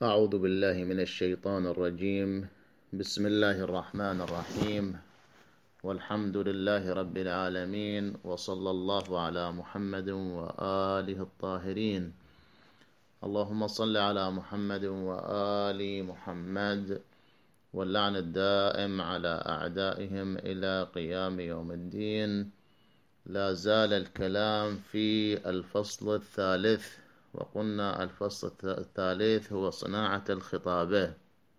أعوذ بالله من الشيطان الرجيم. بسم الله الرحمن الرحيم، والحمد لله رب العالمين، وصلى الله على محمد وآله الطاهرين. اللهم صل على محمد وآل محمد، واللعن الدائم على أعدائهم إلى قيام يوم الدين. لا زال الكلام في الفصل الثالث، وقلنا الفصل الثالث هو صناعة الخطابة،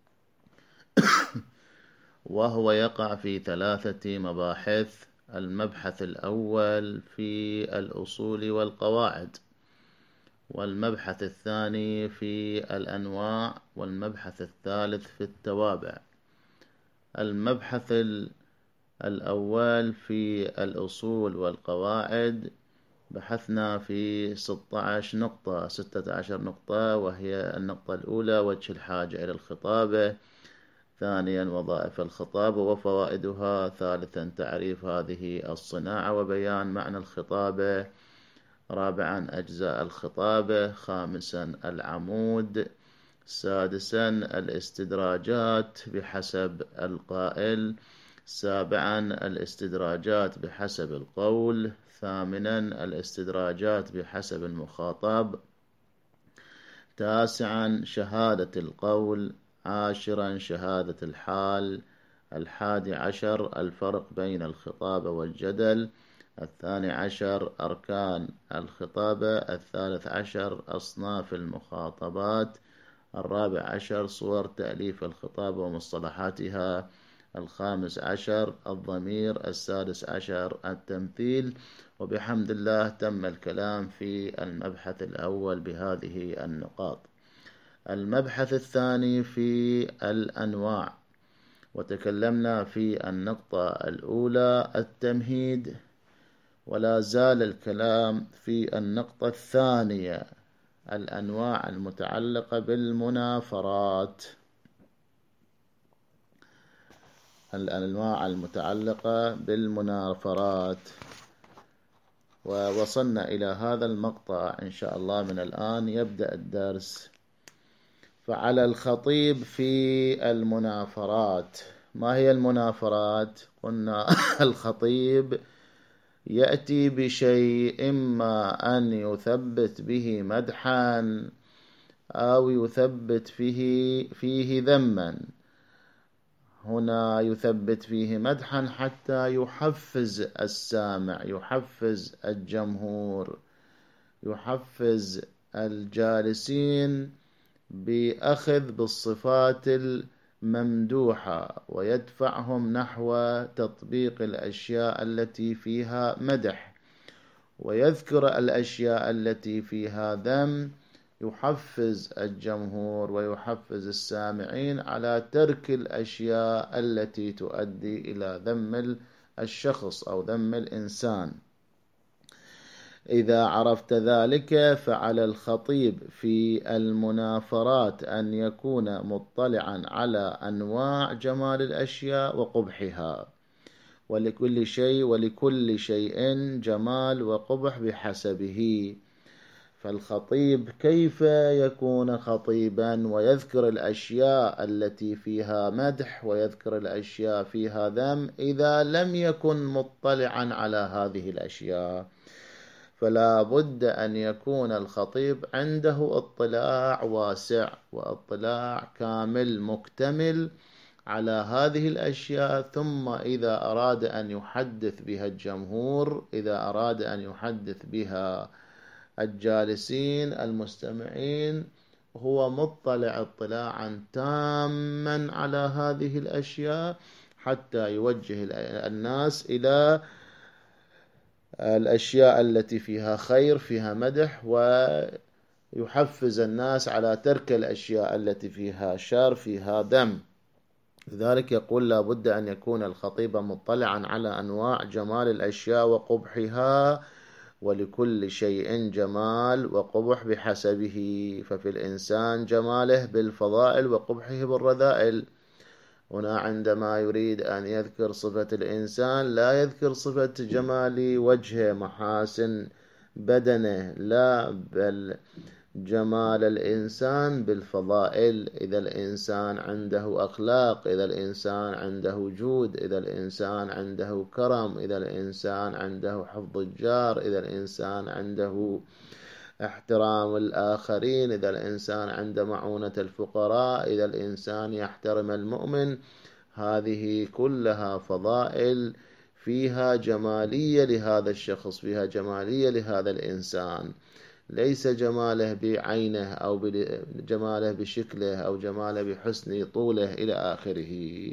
وهو يقع في 3 مباحث. المبحث الأول في الأصول والقواعد، والمبحث الثاني في الأنواع، والمبحث الثالث في التوابع. المبحث الأول في الأصول والقواعد بحثنا في 16 نقطة، وهي النقطة الأولى وجه الحاجة إلى الخطابة، ثانيا وظائف الخطابة وفوائدها، ثالثا تعريف هذه الصناعة وبيان معنى الخطابة، رابعا أجزاء الخطابة، خامسا العمود، سادسا الاستدراجات بحسب القائل، سابعا الاستدراجات بحسب القول، ثامنا الاستدراجات بحسب المخاطب، تاسعا شهادة القول، عاشرا شهادة الحال، 11 الفرق بين الخطابة والجدل، 12 أركان الخطابة، 13 أصناف المخاطبات، 14 صور تأليف الخطابة ومصطلحاتها، 15 الضمير، 16 التمثيل. وبحمد الله تم الكلام في المبحث الأول بهذه النقاط. المبحث الثاني في الأنواع، وتكلمنا في النقطة الأولى التمهيد، ولا زال الكلام في النقطة الثانية الأنواع المتعلقة بالمنافرات. الأنواع المتعلقة بالمنافرات، ووصلنا إلى هذا المقطع إن شاء الله. من الآن يبدأ الدرس. فعلى الخطيب في المنافرات. ما هي المنافرات؟ قلنا الخطيب يأتي بشيء إما أن يثبت به مدحا أو يثبت فيه ذما. هنا يثبت فيه مدحا حتى يحفز السامع، يحفز الجمهور، يحفز الجالسين بأخذ بالصفات الممدوحة، ويدفعهم نحو تطبيق الأشياء التي فيها مدح، ويذكر الأشياء التي فيها ذم، يحفز الجمهور ويحفز السامعين على ترك الأشياء التي تؤدي إلى ذم الشخص أو ذم الإنسان. إذا عرفت ذلك فعلى الخطيب في المنافرات أن يكون مطلعا على أنواع جمال الأشياء وقبحها، ولكل شيء جمال وقبح بحسبه. فالخطيب كيف يكون خطيبا ويذكر الأشياء التي فيها مدح ويذكر الأشياء فيها ذم إذا لم يكن مطلعا على هذه الأشياء؟ فلا بد أن يكون الخطيب عنده اطلاع واسع واطلاع كامل مكتمل على هذه الأشياء. ثم إذا أراد أن يحدث بها الجمهور، إذا أراد أن يحدث بها الجالسين المستمعين، هو مطلع اطلاعا تاما على هذه الأشياء حتى يوجه الناس إلى الأشياء التي فيها خير، فيها مدح، ويحفز الناس على ترك الأشياء التي فيها شر، فيها ذم. لذلك يقول لا بد أن يكون الخطيب مطلعا على أنواع جمال الأشياء وقبحها، ولكل شيء جمال وقبح بحسبه. ففي الإنسان جماله بالفضائل وقبحه بالرذائل. هنا عندما يريد أن يذكر صفة الإنسان لا يذكر صفة جمال وجهه، محاسن بدنه، لا، بل جمال الإنسان بالفضائل. إذا الإنسان عنده أخلاق، إذا الإنسان عنده جود، إذا الإنسان عنده كرم، إذا الإنسان عنده حفظ الجار، إذا الإنسان عنده احترام الآخرين، إذا الإنسان عنده معونة الفقراء، إذا الإنسان يحترم المؤمن، هذه كلها فضائل فيها جمالية لهذا الشخص، فيها جمالية لهذا الإنسان. ليس جماله بعينه أو جماله بشكله أو جماله بحسن طوله إلى آخره.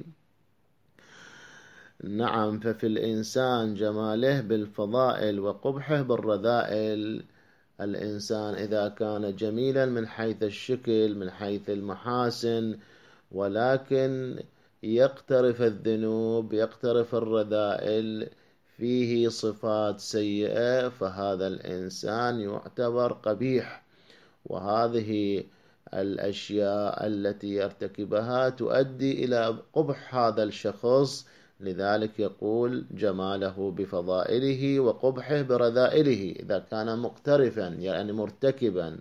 نعم، ففي الإنسان جماله بالفضائل وقبحه بالرذائل. الإنسان إذا كان جميلا من حيث الشكل، من حيث المحاسن، ولكن يقترف الذنوب، يقترف الرذائل، فيه صفات سيئة، فهذا الإنسان يعتبر قبيح. وهذه الأشياء التي يرتكبها تؤدي إلى قبح هذا الشخص. لذلك يقول جماله بفضائله وقبحه برذائله. إذا كان مقترفا يعني مرتكبا،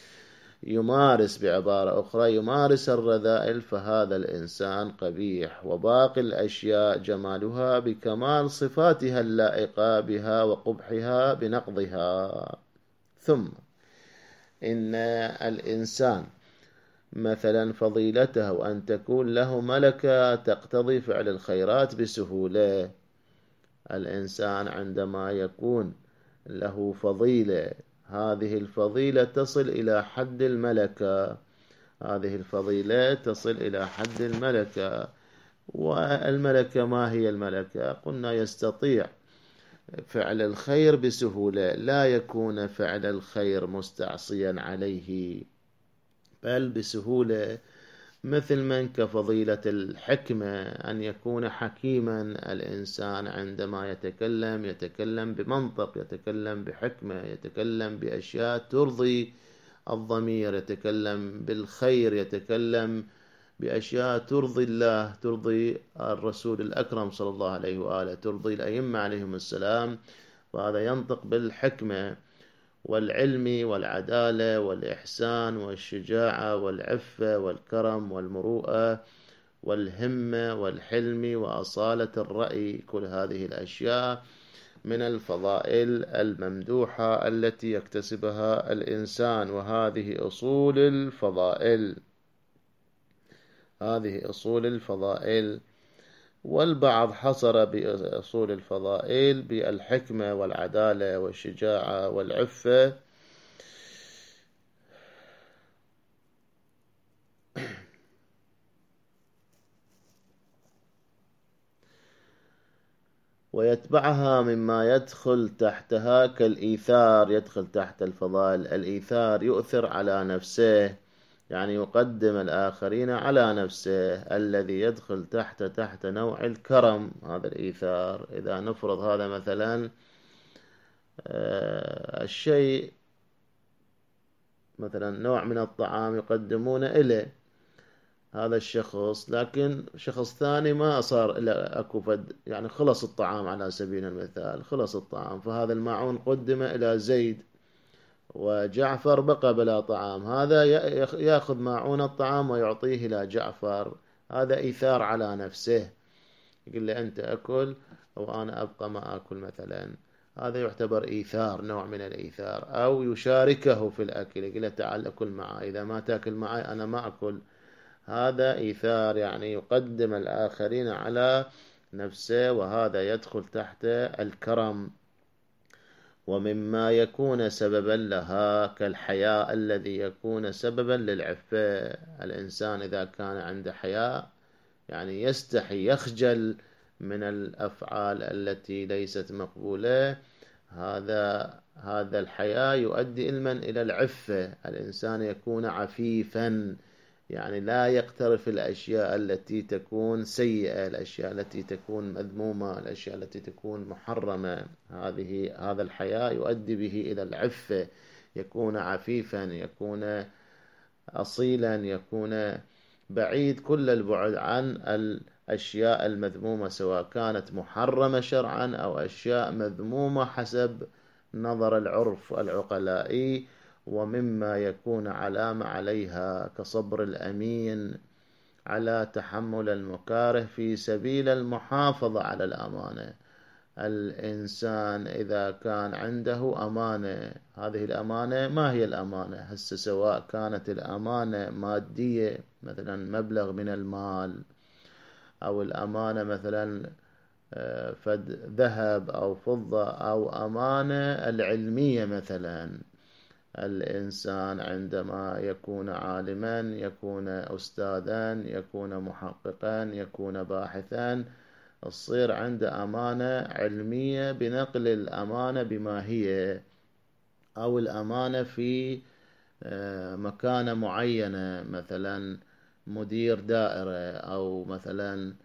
يمارس، بعبارة أخرى يمارس الرذائل، فهذا الإنسان قبيح. وباقي الأشياء جمالها بكمال صفاتها اللائقة بها وقبحها بنقضها. ثم إن الإنسان مثلا فضيلته وأن تكون له ملكة تقتضي فعل الخيرات بسهولة. الإنسان عندما يكون له فضيلة، هذه الفضيلة تصل إلى حد الملكة، هذه الفضيلة تصل إلى حد الملكة. والملكة ما هي الملكة؟ قلنا يستطيع فعل الخير بسهولة، لا يكون فعل الخير مستعصيا عليه، بل بسهولة. مثل من كفضيلة الحكمة، أن يكون حكيما الإنسان عندما يتكلم بمنطق، يتكلم بحكمة، يتكلم بأشياء ترضي الضمير، يتكلم بالخير، يتكلم بأشياء ترضي الله، ترضي الرسول الأكرم صلى الله عليه وآله، ترضي الأئمة عليهم السلام. وهذا ينطق بالحكمة والعلم والعدالة والإحسان والشجاعة والعفة والكرم والمروءة والهمة والحلم وأصالة الرأي. كل هذه الأشياء من الفضائل الممدوحة التي يكتسبها الإنسان، وهذه أصول الفضائل، هذه أصول الفضائل. والبعض حصر بأصول الفضائل بالحكمة والعدالة والشجاعة والعفة. ويتبعها مما يدخل تحتها كالإيثار، يدخل تحت الفضائل الإيثار، يؤثر على نفسه، يعني يقدم الآخرين على نفسه، الذي يدخل تحت نوع الكرم. هذا الإيثار، إذا نفرض هذا مثلا الشيء، مثلا نوع من الطعام يقدمون إليه هذا الشخص، لكن شخص ثاني ما صار إلا أكو فد، يعني خلص الطعام على سبيل المثال، خلص الطعام، فهذا الماعون قدم إلى زيد وجعفر بقى بلا طعام، هذا يأخذ ماعون الطعام ويعطيه إلى جعفر. هذا إيثار على نفسه، يقول لي أنت أكل وأنا أبقى ما أكل مثلا، هذا يعتبر إيثار، نوع من الإيثار. أو يشاركه في الأكل، يقول له تعال أكل معي، إذا ما تأكل معي أنا ما أكل. هذا إيثار، يعني يقدم الآخرين على نفسه، وهذا يدخل تحت الكرم. ومما يكون سببا لها كالحياء الذي يكون سببا للعفة. الإنسان إذا كان عنده حياء، يعني يستحي، يخجل من الأفعال التي ليست مقبولة، هذا الحياء يؤدي إلى العفة. الإنسان يكون عفيفا، يعني لا يقترف الأشياء التي تكون سيئة، الأشياء التي تكون مذمومة، الأشياء التي تكون محرمة. هذا الحياء يؤدي به إلى العفة، يكون عفيفا، يكون أصيلا، يكون بعيد كل البعد عن الأشياء المذمومة، سواء كانت محرمة شرعا أو أشياء مذمومة حسب نظر العرف العقلائي. ومما يكون علامة عليها كصبر الأمين على تحمل المكاره في سبيل المحافظة على الأمانة. الإنسان إذا كان عنده أمانة، هذه الأمانة ما هي الأمانة؟ هسه سواء كانت الأمانة مادية مثلا مبلغ من المال، أو الأمانة مثلا فد ذهب أو فضة، أو أمانة العلمية مثلا. الإنسان عندما يكون عالما، يكون أستاذا، يكون محققا، يكون باحثا، تصير عنده أمانة علمية بنقل الأمانة بما هي، أو الأمانة في مكانة معينة، مثلا مدير دائرة، أو مثلا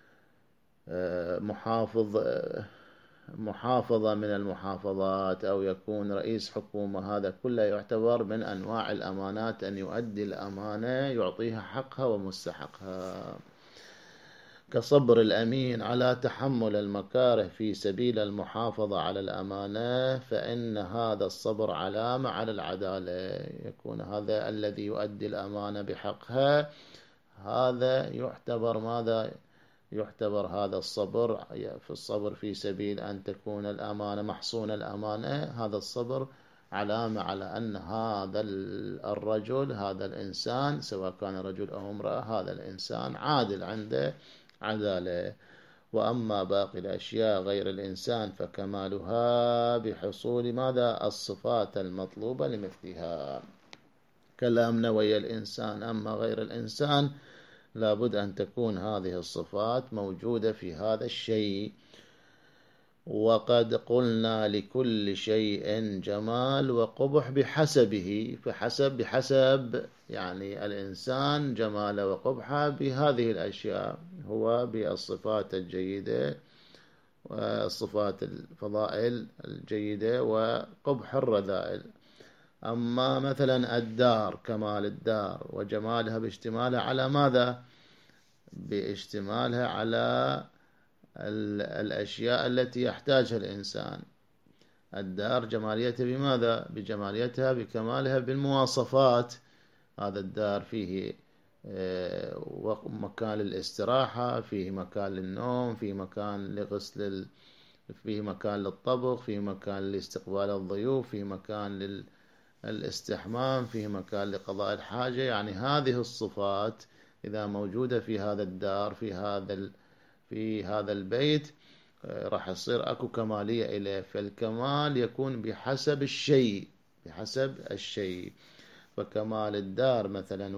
محافظة من المحافظات، أو يكون رئيس حكومة. هذا كله يعتبر من أنواع الأمانات، أن يؤدي الأمانة يعطيها حقها ومستحقها. كصبر الأمين على تحمل المكاره في سبيل المحافظة على الأمانة، فإن هذا الصبر علامة على العدالة. يكون هذا الذي يؤدي الأمانة بحقها، هذا يعتبر ماذا؟ يعتبر هذا الصبر، في الصبر في سبيل أن تكون الأمانة محصون الأمانة، هذا الصبر علامة على أن هذا الرجل، هذا الإنسان، سواء كان رجل أو امرأة، هذا الإنسان عادل، عنده عدالة. وأما باقي الأشياء غير الإنسان فكمالها بحصول ماذا؟ الصفات المطلوبة لمثلها. كلامنا ويا الإنسان. أما غير الإنسان لابد أن تكون هذه الصفات موجودة في هذا الشيء. وقد قلنا لكل شيء جمال وقبح بحسبه، بحسب يعني الإنسان جماله وقبحه بهذه الأشياء، هو بالصفات الجيدة والصفات الفضائل الجيدة وقبح الرذائل. أما مثلا الدار، كمال الدار وجمالها باشتمالها على ماذا؟ باشتمالها على الأشياء التي يحتاجها الإنسان. الدار جماليتها بماذا؟ بجماليتها بكمالها بالمواصفات. هذا الدار فيه مكان للاستراحة، فيه مكان للنوم، فيه مكان لغسل، فيه مكان للطبخ، فيه مكان لاستقبال الضيوف، فيه مكان للاستحمام، فيه مكان لقضاء الحاجة. يعني هذه الصفات إذا موجودة في هذا الدار، في هذا البيت، راح يصير اكو كمالية إليه. فالكمال يكون بحسب الشيء، بحسب الشيء. فكمال الدار مثلا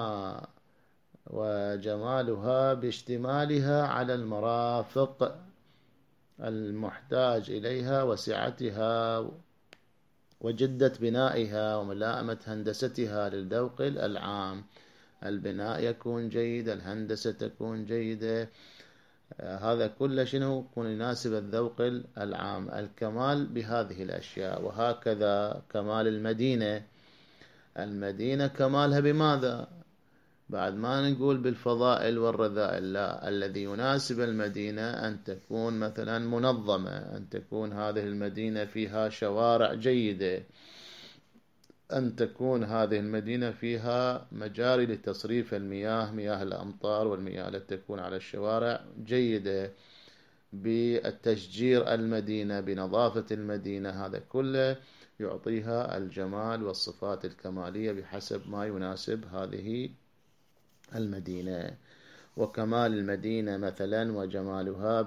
وجمالها باشتمالها على المرافق المحتاج إليها، وسعتها، وجدة بنائها، وملائمة هندستها للذوق العام. البناء يكون جيد، الهندسة تكون جيدة، هذا كله شنو؟ يكون يناسب الذوق العام. الكمال بهذه الأشياء. وهكذا كمال المدينة. المدينة كمالها بماذا؟ بعد ما نقول بالفضائل والرذائل، لا، الذي يناسب المدينة أن تكون مثلا منظمة، أن تكون هذه المدينة فيها شوارع جيدة، أن تكون هذه المدينة فيها مجاري لتصريف المياه، مياه الأمطار والمياه التي تكون على الشوارع جيدة، بالتشجير المدينة، بنظافة المدينة. هذا كله يعطيها الجمال والصفات الكمالية بحسب ما يناسب هذه المدينة. وكمال المدينة مثلا وجمالها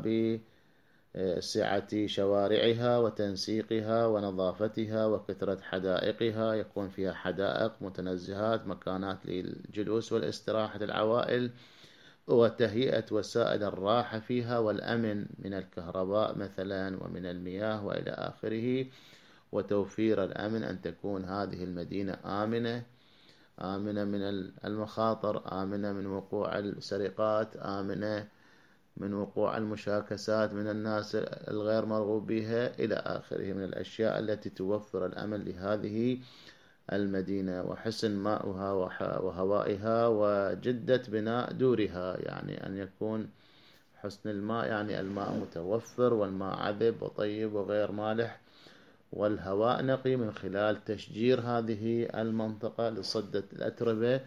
بسعة شوارعها وتنسيقها ونظافتها وكثرة حدائقها، يكون فيها حدائق متنزهات، مكانات للجلوس والاستراحة للعوائل، وتهيئة وسائل الراحة فيها، والأمن من الكهرباء مثلا ومن المياه وإلى آخره. وتوفير الأمن، أن تكون هذه المدينة آمنة، آمنة من المخاطر، آمنة من وقوع السرقات، آمنة من وقوع المشاكسات من الناس الغير مرغوب بها إلى آخره من الأشياء التي توفر الأمن لهذه المدينة. وحسن ماؤها وهوائها، وجدة بناء دورها، يعني أن يكون حسن الماء، يعني الماء متوفر، والماء عذب وطيب وغير مالح، والهواء نقي من خلال تشجير هذه المنطقة لصد الأتربة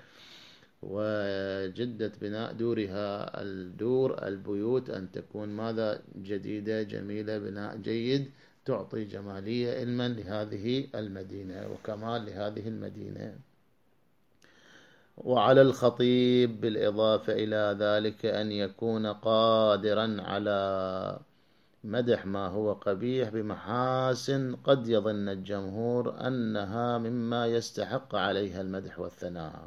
وجدة بناء دورها الدور البيوت أن تكون ماذا جديدة جميلة بناء جيد تعطي جمالية علما لهذه المدينة وكمال لهذه المدينة. وعلى الخطيب بالإضافة إلى ذلك أن يكون قادرا على مدح ما هو قبيح بمحاسن قد يظن الجمهور أنها مما يستحق عليها المدح والثناء.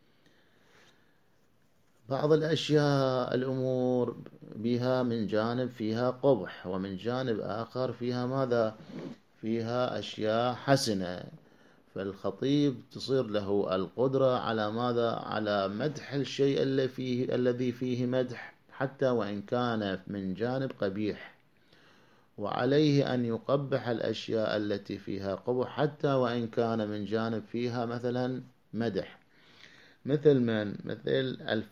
بعض الأشياء الأمور بها من جانب فيها قبح ومن جانب آخر فيها ماذا؟ فيها أشياء حسنة، فالخطيب تصير له القدرة على ماذا؟ على مدح الشيء الذي فيه مدح حتى وإن كان من جانب قبيح، وعليه أن يقبح الأشياء التي فيها قبح حتى وإن كان من جانب فيها مثلا مدح. مثل من؟ مثل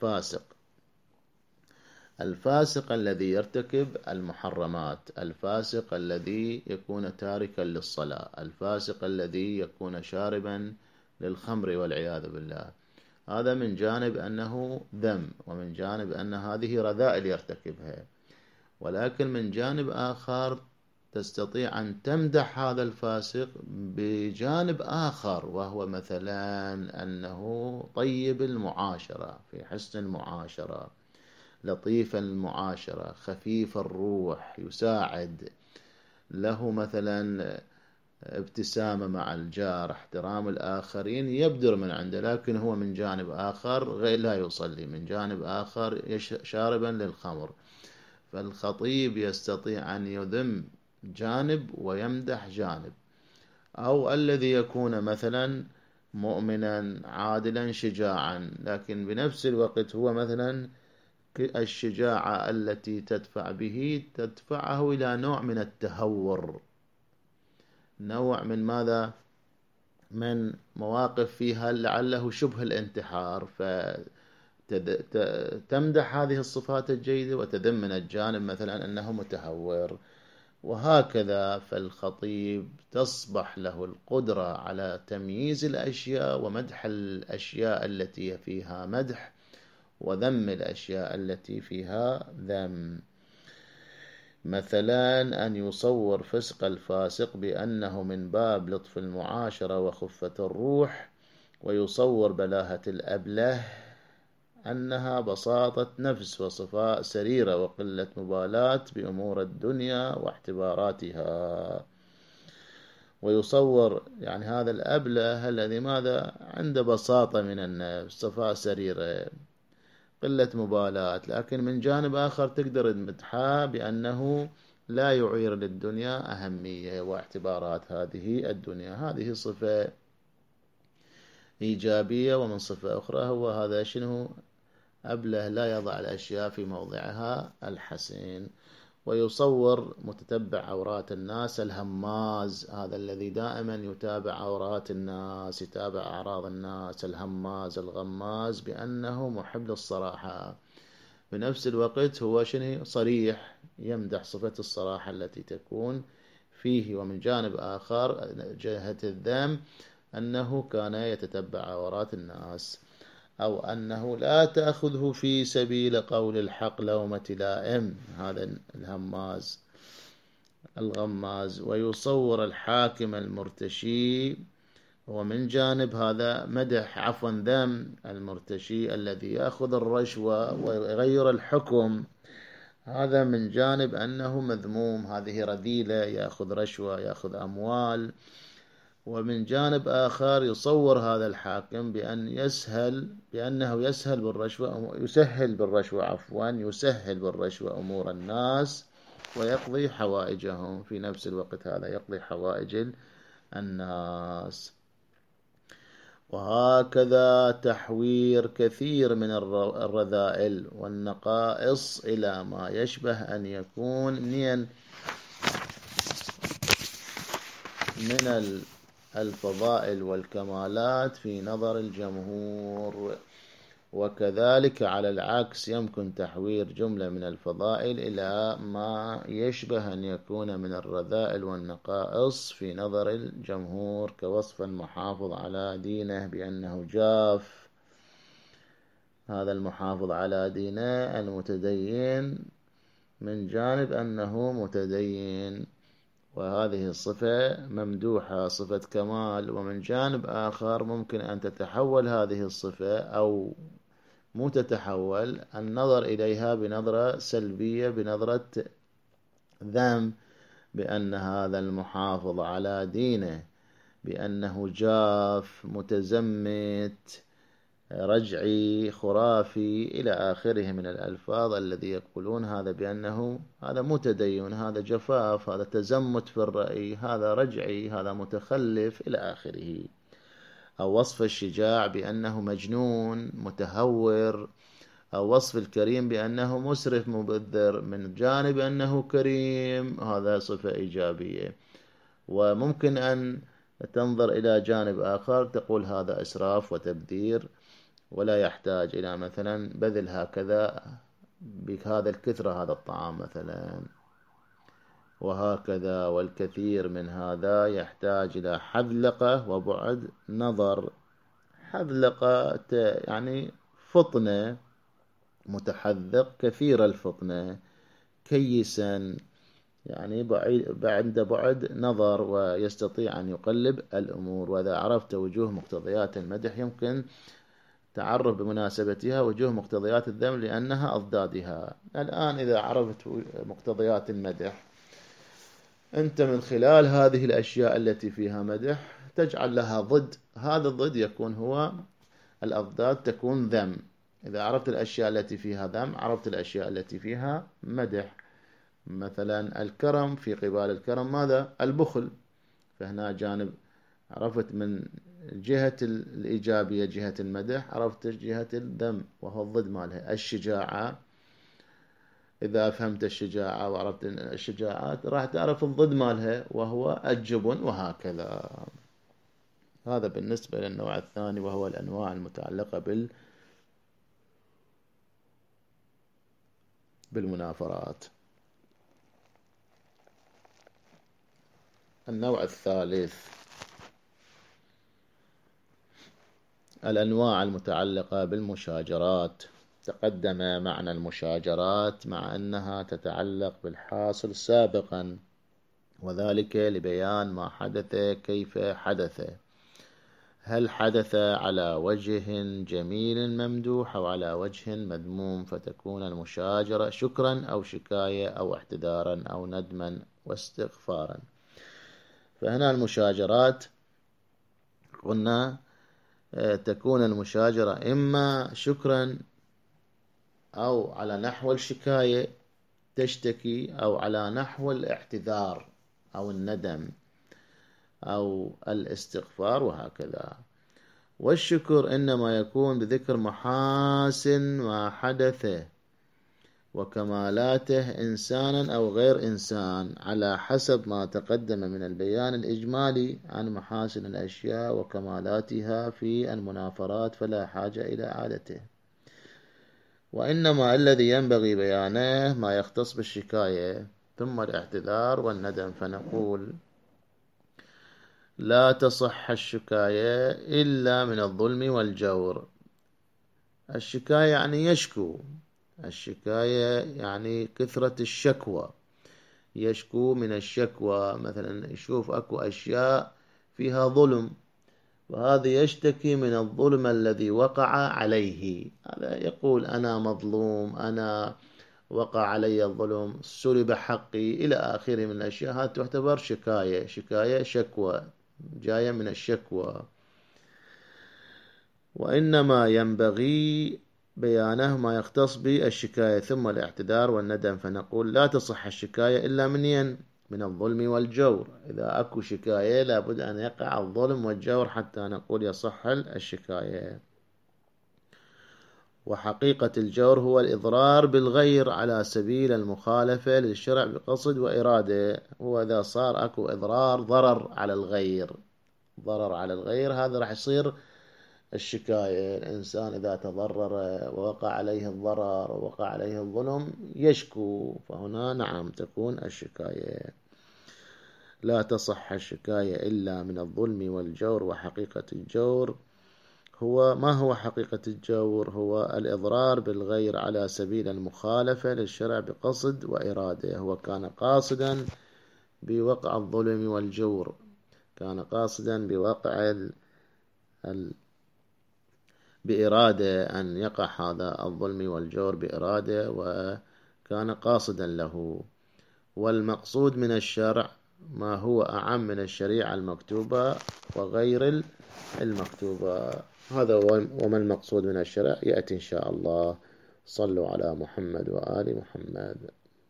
الفاسق الذي يرتكب المحرمات، الفاسق الذي يكون تاركا للصلاة، الفاسق الذي يكون شاربا للخمر والعياذ بالله، هذا من جانب أنه ذم ومن جانب أن هذه رذائل يرتكبها. ولكن من جانب آخر تستطيع أن تمدح هذا الفاسق بجانب آخر، وهو مثلا أنه طيب المعاشرة، في حسن المعاشرة، لطيف المعاشرة، خفيف الروح، يساعد، له مثلا ابتسامة مع الجار، احترام الآخرين يبدر من عنده، لكن هو من جانب آخر غير لا يصلي، من جانب آخر شاربا للخمر. فالخطيب يستطيع أن يذم جانب ويمدح جانب. أو الذي يكون مثلا مؤمنا عادلا شجاعا، لكن بنفس الوقت هو مثلا الشجاعة التي تدفع به تدفعه إلى نوع من التهور، نوع من ماذا؟ من مواقف فيها لعله شبه الانتحار، فتمدح هذه الصفات الجيدة وتذم من الجانب مثلا أنه متهور، وهكذا. فالخطيب تصبح له القدرة على تمييز الأشياء ومدح الأشياء التي فيها مدح وذم الأشياء التي فيها ذم. مثلا أن يصور فسق الفاسق بأنه من باب لطف المعاشرة وخفة الروح، ويصور بلاهة الأبله أنها بساطة نفس وصفاء سريرة وقلة مبالاة بأمور الدنيا واعتباراتها. ويصور يعني هذا الأبله الذي ماذا؟ عنده بساطة من النفس، صفاء سريرة، قلة مبالاة، لكن من جانب آخر تقدر تمدحه بأنه لا يعير للدنيا أهمية واعتبارات هذه الدنيا. هذه صفة إيجابية. ومن صفة أخرى هو هذا شنو؟ أبله لا يضع الأشياء في موضعها الحسن. ويصور متتبع عورات الناس الهماز، هذا الذي دائما يتابع عورات الناس، يتابع أعراض الناس، الهماز الغماز، بأنه محب للصراحة. بنفس الوقت هو شنو؟ صريح، يمدح صفة الصراحة التي تكون فيه. ومن جانب آخر جهة الذم أنه كان يتتبع عورات الناس، أو أنه لا تأخذه في سبيل قول الحق لومة لائم، هذا الهماز الغماز. ويصور الحاكم المرتشي، ومن جانب هذا مدح ذم المرتشي الذي يأخذ الرشوة ويغير الحكم، هذا من جانب أنه مذموم، هذه رذيلة، يأخذ رشوة، يأخذ أموال. ومن جانب آخر يصور هذا الحاكم بأنه يسهل بالرشوة أمور الناس ويقضي حوائجهم، في نفس الوقت هذا يقضي حوائج الناس. وهكذا تحوير كثير من الرذائل والنقائص إلى ما يشبه أن يكون من الفضائل والكمالات في نظر الجمهور. وكذلك على العكس يمكن تحوير جملة من الفضائل إلى ما يشبه أن يكون من الرذائل والنقائص في نظر الجمهور، كوصف المحافظ على دينه بأنه جاف. هذا المحافظ على دينه المتدين من جانب أنه متدين، وهذه الصفة ممدوحة، صفة كمال. ومن جانب آخر ممكن أن تتحول هذه الصفة أو مو تتحول، النظر إليها بنظرة سلبية، بنظرة ذم، بأن هذا المحافظ على دينه بأنه جاف، متزمت، رجعي، خرافي، إلى آخره من الألفاظ الذي يقولون هذا بأنه هذا متدين، هذا جفاف، هذا تزمت في الرأي، هذا رجعي، هذا متخلف، إلى آخره. أو وصف الشجاع بأنه مجنون متهور، أو وصف الكريم بأنه مسرف مبذر، من جانب أنه كريم هذا صفة إيجابية. وممكن أن تنظر إلى جانب آخر تقول هذا إسراف وتبذير، ولا يحتاج إلى مثلا بذل هكذا بهذا الكثرة هذا الطعام مثلا، وهكذا. والكثير من هذا يحتاج إلى حذلقة وبعد نظر. حذلقة يعني فطنة، متحذق، كثير الفطنة، كيسا، يعني بعد بعد نظر، ويستطيع أن يقلب الأمور. وإذا عرفت وجوه مقتضيات المدح يمكن تعرف بمناسبتها وجوه مقتضيات الذم لأنها أضدادها. الآن إذا عرفت مقتضيات المدح، أنت من خلال هذه الأشياء التي فيها مدح تجعل لها ضد، هذا الضد يكون هو الأضداد، تكون ذم. إذا عرفت الأشياء التي فيها ذم عرفت الأشياء التي فيها مدح. مثلا الكرم، في قبال الكرم ماذا؟ البخل. فهنا جانب عرفت من جهة الإيجابية جهة المدح، عرفت جهة الذم وهو الضد مالها. الشجاعة، إذا فهمت الشجاعة وعرفت الشجاعات راح تعرف الضد مالها وهو الجبن، وهكذا. هذا بالنسبة للنوع الثاني، وهو الأنواع المتعلقة بالمنافرات. النوع الثالث الأنواع المتعلقة بالمشاجرات. تقدم معنى المشاجرات مع أنها تتعلق بالحاصل سابقا، وذلك لبيان ما حدث كيف حدث. هل حدث على وجه جميل ممدوح أو على وجه مذموم، فتكون المشاجرة شكرا أو شكاية أو احتدارا أو ندما واستغفارا. فهنا المشاجرات قلنا تكون المشاجرة إما شكرا أو على نحو الشكاية تشتكي، أو على نحو الاعتذار أو الندم أو الاستغفار، وهكذا. والشكر إنما يكون بذكر محاسن ما حدث وكمالاته إنسانا أو غير إنسان، على حسب ما تقدم من البيان الإجمالي عن محاسن الأشياء وكمالاتها في المنافرات، فلا حاجة إلى إعادته. وإنما الذي ينبغي بيانه ما يختص بالشكاية ثم الاعتذار والندم. فنقول لا تصح الشكاية إلا من الظلم والجور. الشكاية يعني يشكو، الشكاية يعني كثرة الشكوى، يشكو من الشكوى. مثلا يشوف أكو أشياء فيها ظلم، وهذا يشتكي من الظلم الذي وقع عليه. هذا يقول أنا مظلوم، أنا وقع علي الظلم، سلب حقي، إلى آخره من الأشياء. هذه تعتبر شكاية، شكاية شكوى جاية من الشكوى. وإنما ينبغي بيانه ما يختص بالشكاية ثم الاعتذار والندم. فنقول لا تصح الشكاية إلا من الظلم والجور. إذا أكو شكاية لابد أن يقع الظلم والجور حتى نقول يصح الشكاية. وحقيقة الجور هو الإضرار بالغير على سبيل المخالفة للشرع بقصد وإرادة. وإذا صار أكو إضرار، ضرر على الغير، ضرر على الغير، هذا راح يصير الشكاية. الإنسان إذا تضرر ووقع عليه الضرر ووقع عليه الظلم يشكو، فهنا نعم تكون الشكاية. لا تصح الشكاية إلا من الظلم والجور. وحقيقة الجور ما هو حقيقة الجور؟ هو الإضرار بالغير على سبيل المخالفة للشرع بقصد وإرادة. هو كان قاصدا بوقع الظلم والجور، كان قاصدا بوقع بإرادة أن يقع هذا الظلم والجور بإرادة، وكان قاصدا له. والمقصود من الشرع ما هو أعم من الشريعة المكتوبة وغير المكتوبة. هذا وما المقصود من الشرع يأتي إن شاء الله. صلوا على محمد وآل محمد.